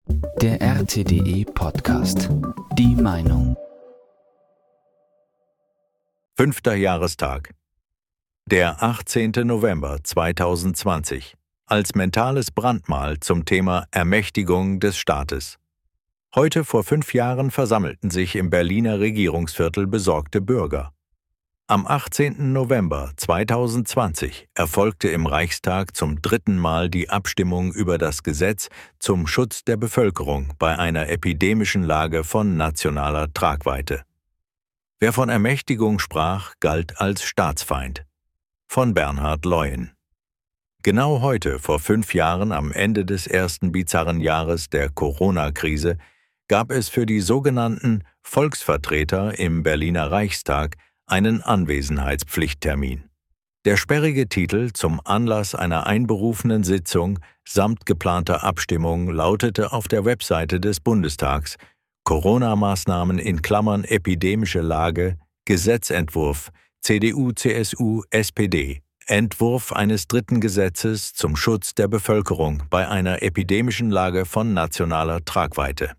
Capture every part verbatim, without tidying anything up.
Der R T D E-Podcast. Die Meinung. Fünfter Jahrestag. Der achtzehnte November zweitausendzwanzig. Als mentales Brandmal zum Thema Ermächtigung des Staates. Heute vor fünf Jahren versammelten sich im Berliner Regierungsviertel besorgte Bürger. Am achtzehnten November zweitausendzwanzig erfolgte im Reichstag zum dritten Mal die Abstimmung über das Gesetz zum Schutz der Bevölkerung bei einer epidemischen Lage von nationaler Tragweite. Wer von Ermächtigung sprach, galt als Staatsfeind. Von Bernhard Leuen. Genau heute, vor fünf Jahren, am Ende des ersten bizarren Jahres der Corona-Krise, gab es für die sogenannten Volksvertreter im Berliner Reichstag einen Anwesenheitspflichttermin. Der sperrige Titel zum Anlass einer einberufenen Sitzung samt geplanter Abstimmung lautete auf der Webseite des Bundestags: Corona-Maßnahmen in Klammern epidemische Lage, Gesetzentwurf, C D U, C S U, S P D, Entwurf eines dritten Gesetzes zum Schutz der Bevölkerung bei einer epidemischen Lage von nationaler Tragweite.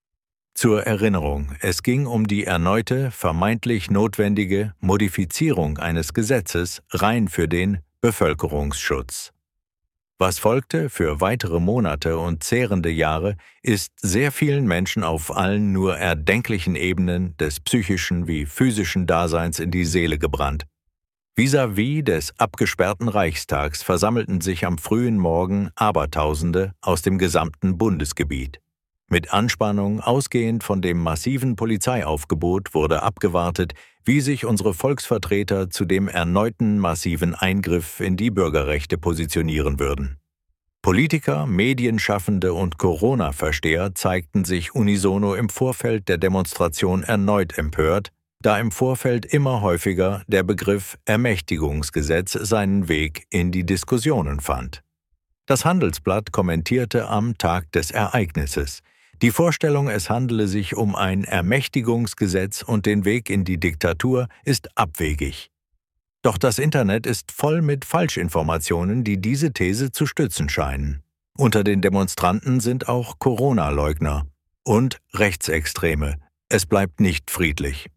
Zur Erinnerung, es ging um die erneute, vermeintlich notwendige Modifizierung eines Gesetzes rein für den Bevölkerungsschutz. Was folgte für weitere Monate und zehrende Jahre, ist sehr vielen Menschen auf allen nur erdenklichen Ebenen des psychischen wie physischen Daseins in die Seele gebrannt. Vis-à-vis des abgesperrten Reichstags versammelten sich am frühen Morgen Abertausende aus dem gesamten Bundesgebiet. Mit Anspannung, ausgehend von dem massiven Polizeiaufgebot, wurde abgewartet, wie sich unsere Volksvertreter zu dem erneuten massiven Eingriff in die Bürgerrechte positionieren würden. Politiker, Medienschaffende und Corona-Versteher zeigten sich unisono im Vorfeld der Demonstration erneut empört, da im Vorfeld immer häufiger der Begriff Ermächtigungsgesetz seinen Weg in die Diskussionen fand. Das Handelsblatt kommentierte am Tag des Ereignisses: Die Vorstellung, es handele sich um ein Ermächtigungsgesetz und den Weg in die Diktatur, ist abwegig. Doch das Internet ist voll mit Falschinformationen, die diese These zu stützen scheinen. Unter den Demonstranten sind auch Corona-Leugner und Rechtsextreme. Es bleibt nicht friedlich.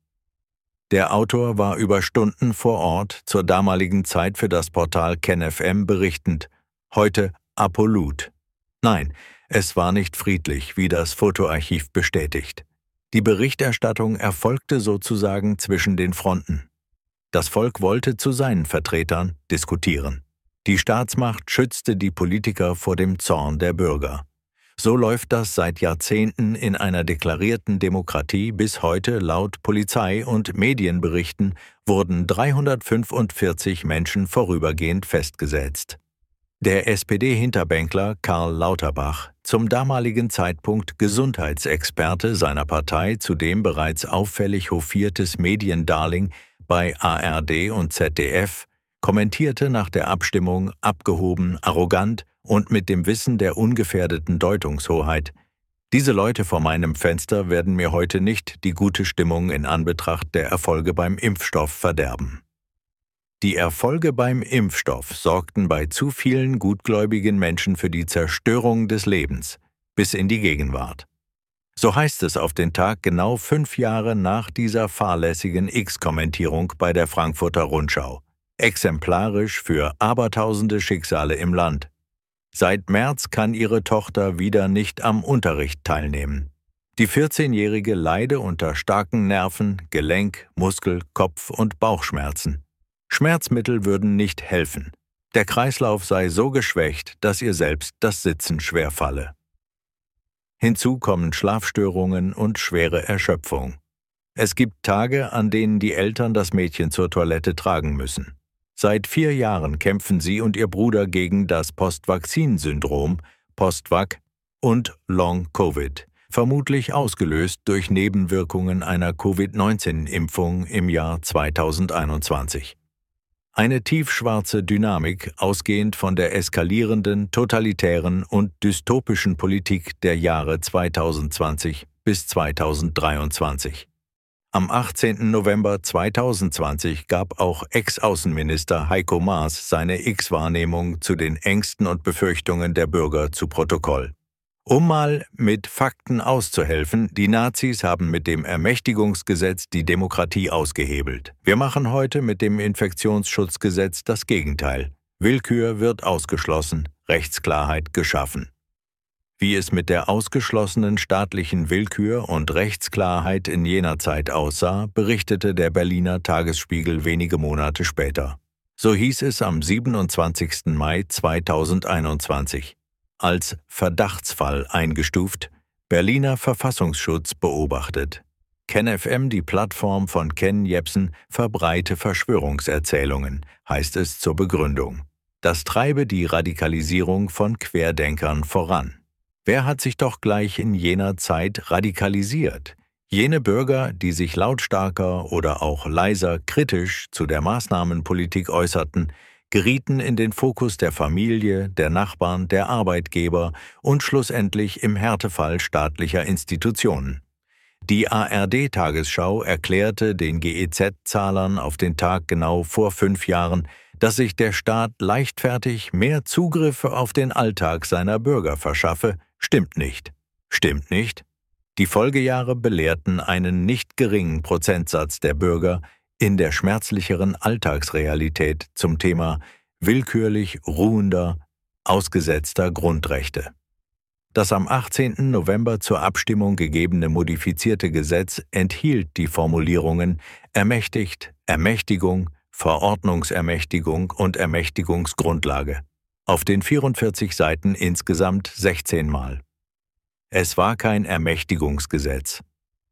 Der Autor war über Stunden vor Ort, zur damaligen Zeit für das Portal KenFM berichtend. Heute Apollut. Nein, es war nicht friedlich, wie das Fotoarchiv bestätigt. Die Berichterstattung erfolgte sozusagen zwischen den Fronten. Das Volk wollte zu seinen Vertretern diskutieren. Die Staatsmacht schützte die Politiker vor dem Zorn der Bürger. So läuft das seit Jahrzehnten in einer deklarierten Demokratie. Bis heute, laut Polizei- und Medienberichten, wurden dreihundertfünfundvierzig Menschen vorübergehend festgesetzt. Der S P D-Hinterbänkler Karl Lauterbach, zum damaligen Zeitpunkt Gesundheitsexperte seiner Partei, zudem bereits auffällig hofiertes Mediendarling bei A R D und Z D F, kommentierte nach der Abstimmung abgehoben, arrogant und mit dem Wissen der ungefährdeten Deutungshoheit: Diese Leute vor meinem Fenster werden mir heute nicht die gute Stimmung in Anbetracht der Erfolge beim Impfstoff verderben. Die Erfolge beim Impfstoff sorgten bei zu vielen gutgläubigen Menschen für die Zerstörung des Lebens, bis in die Gegenwart. So heißt es auf den Tag genau fünf Jahre nach dieser fahrlässigen X-Kommentierung bei der Frankfurter Rundschau. Exemplarisch für abertausende Schicksale im Land. Seit März kann ihre Tochter wieder nicht am Unterricht teilnehmen. Die vierzehnjährige leide unter starken Nerven-, Gelenk-, Muskel-, Kopf- und Bauchschmerzen. Schmerzmittel würden nicht helfen. Der Kreislauf sei so geschwächt, dass ihr selbst das Sitzen schwerfalle. Hinzu kommen Schlafstörungen und schwere Erschöpfung. Es gibt Tage, an denen die Eltern das Mädchen zur Toilette tragen müssen. Seit vier Jahren kämpfen sie und ihr Bruder gegen das Post-Vakzin-Syndrom, Post-Vac und Long-Covid, vermutlich ausgelöst durch Nebenwirkungen einer Covid neunzehn Impfung im Jahr zweitausendeinundzwanzig. Eine tiefschwarze Dynamik, ausgehend von der eskalierenden, totalitären und dystopischen Politik der Jahre zweitausendzwanzig bis zweitausenddreiundzwanzig. Am achtzehnten November zweitausendzwanzig gab auch Ex-Außenminister Heiko Maas seine X-Wahrnehmung zu den Ängsten und Befürchtungen der Bürger zu Protokoll. Um mal mit Fakten auszuhelfen, die Nazis haben mit dem Ermächtigungsgesetz die Demokratie ausgehebelt. Wir machen heute mit dem Infektionsschutzgesetz das Gegenteil. Willkür wird ausgeschlossen, Rechtsklarheit geschaffen. Wie es mit der ausgeschlossenen staatlichen Willkür und Rechtsklarheit in jener Zeit aussah, berichtete der Berliner Tagesspiegel wenige Monate später. So hieß es am siebenundzwanzigsten Mai zweitausendeinundzwanzig. Als Verdachtsfall eingestuft, Berliner Verfassungsschutz beobachtet. KenFM, die Plattform von Ken Jebsen, verbreite Verschwörungserzählungen, heißt es zur Begründung. Das treibe die Radikalisierung von Querdenkern voran. Wer hat sich doch gleich in jener Zeit radikalisiert? Jene Bürger, die sich lautstarker oder auch leiser kritisch zu der Maßnahmenpolitik äußerten, gerieten in den Fokus der Familie, der Nachbarn, der Arbeitgeber und schlussendlich im Härtefall staatlicher Institutionen. Die A R D-Tagesschau erklärte den G E Z-Zahlern auf den Tag genau vor fünf Jahren, dass sich der Staat leichtfertig mehr Zugriffe auf den Alltag seiner Bürger verschaffe, stimmt nicht. Stimmt nicht? Die Folgejahre belehrten einen nicht geringen Prozentsatz der Bürger in der schmerzlicheren Alltagsrealität zum Thema willkürlich ruhender, ausgesetzter Grundrechte. Das am achtzehnten November zur Abstimmung gegebene modifizierte Gesetz enthielt die Formulierungen ermächtigt, Ermächtigung, Verordnungsermächtigung und Ermächtigungsgrundlage. Auf den vierundvierzig Seiten insgesamt sechzehn Mal. Es war kein Ermächtigungsgesetz.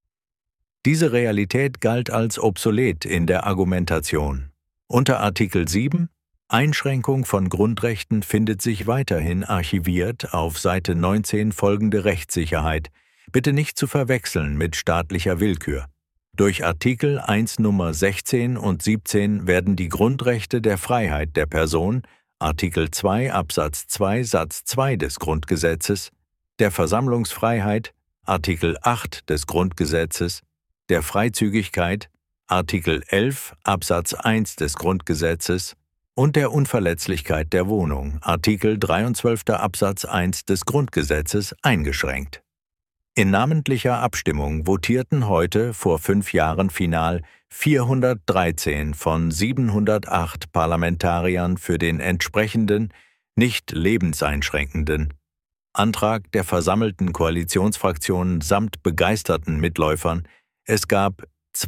Diese Realität galt als obsolet in der Argumentation. Unter Artikel sieben, Einschränkung von Grundrechten, findet sich weiterhin archiviert auf Seite neunzehn folgende Rechtssicherheit, bitte nicht zu verwechseln mit staatlicher Willkür. Durch Artikel eins Nummer sechzehn und siebzehn werden die Grundrechte der Freiheit der Person, Artikel zwei Absatz zwei Satz zwei des Grundgesetzes, der Versammlungsfreiheit, Artikel acht des Grundgesetzes, der Freizügigkeit, Artikel elf Absatz eins des Grundgesetzes und der Unverletzlichkeit der Wohnung, Artikel dreiundzwanzig Absatz eins des Grundgesetzes, eingeschränkt. In namentlicher Abstimmung votierten heute vor fünf Jahren final vierhundertdreizehn von siebenhundertacht Parlamentariern für den entsprechenden, nicht lebenseinschränkenden Antrag der versammelten Koalitionsfraktionen samt begeisterten Mitläufern. Es gab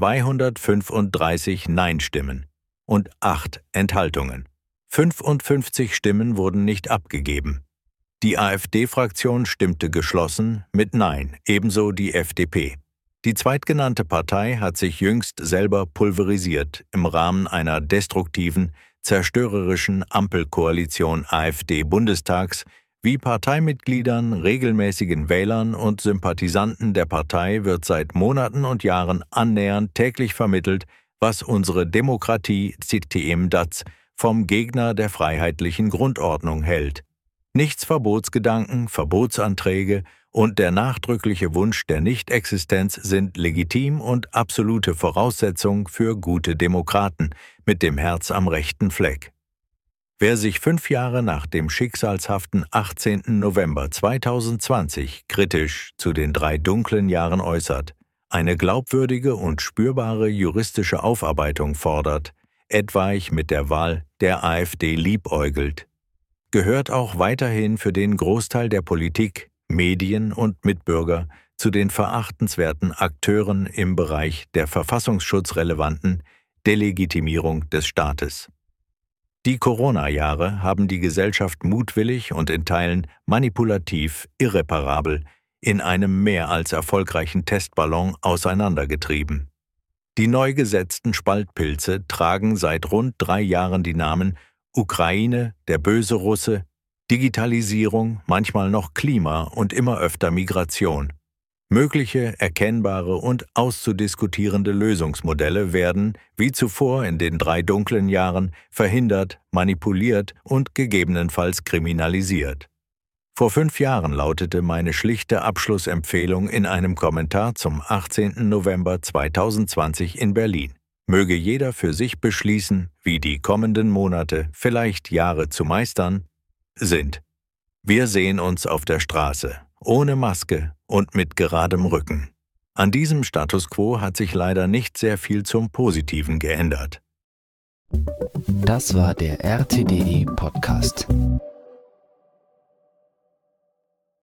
zweihundertfünfunddreißig Nein-Stimmen und acht Enthaltungen. fünfundfünfzig Stimmen wurden nicht abgegeben. Die AfD-Fraktion stimmte geschlossen mit Nein, ebenso die F D P. Die zweitgenannte Partei hat sich jüngst selber pulverisiert im Rahmen einer destruktiven, zerstörerischen Ampelkoalition AfD-Bundestags, wie Parteimitgliedern, regelmäßigen Wählern und Sympathisanten der Partei wird seit Monaten und Jahren annähernd täglich vermittelt, was unsere Demokratie, zitiere das, vom Gegner der freiheitlichen Grundordnung hält. Nichtsverbotsgedanken, Verbotsanträge und der nachdrückliche Wunsch der Nichtexistenz sind legitim und absolute Voraussetzung für gute Demokraten mit dem Herz am rechten Fleck. Wer sich fünf Jahre nach dem schicksalshaften achtzehnten November zweitausendzwanzig kritisch zu den drei dunklen Jahren äußert, eine glaubwürdige und spürbare juristische Aufarbeitung fordert, etwaig mit der Wahl der AfD liebäugelt, gehört auch weiterhin für den Großteil der Politik, Medien und Mitbürger zu den verachtenswerten Akteuren im Bereich der verfassungsschutzrelevanten Delegitimierung des Staates. Die Corona-Jahre haben die Gesellschaft mutwillig und in Teilen manipulativ irreparabel in einem mehr als erfolgreichen Testballon auseinandergetrieben. Die neu gesetzten Spaltpilze tragen seit rund drei Jahren die Namen Ukraine, der böse Russe, Digitalisierung, manchmal noch Klima und immer öfter Migration. Mögliche, erkennbare und auszudiskutierende Lösungsmodelle werden, wie zuvor in den drei dunklen Jahren, verhindert, manipuliert und gegebenenfalls kriminalisiert. Vor fünf Jahren lautete meine schlichte Abschlussempfehlung in einem Kommentar zum achtzehnten November zweitausendzwanzig in Berlin. Möge jeder für sich beschließen, wie die kommenden Monate, vielleicht Jahre zu meistern, sind. Wir sehen uns auf der Straße. ohne Maske und mit geradem Rücken. An diesem Status quo hat sich leider nicht sehr viel zum Positiven geändert. Das war der R T D E Podcast.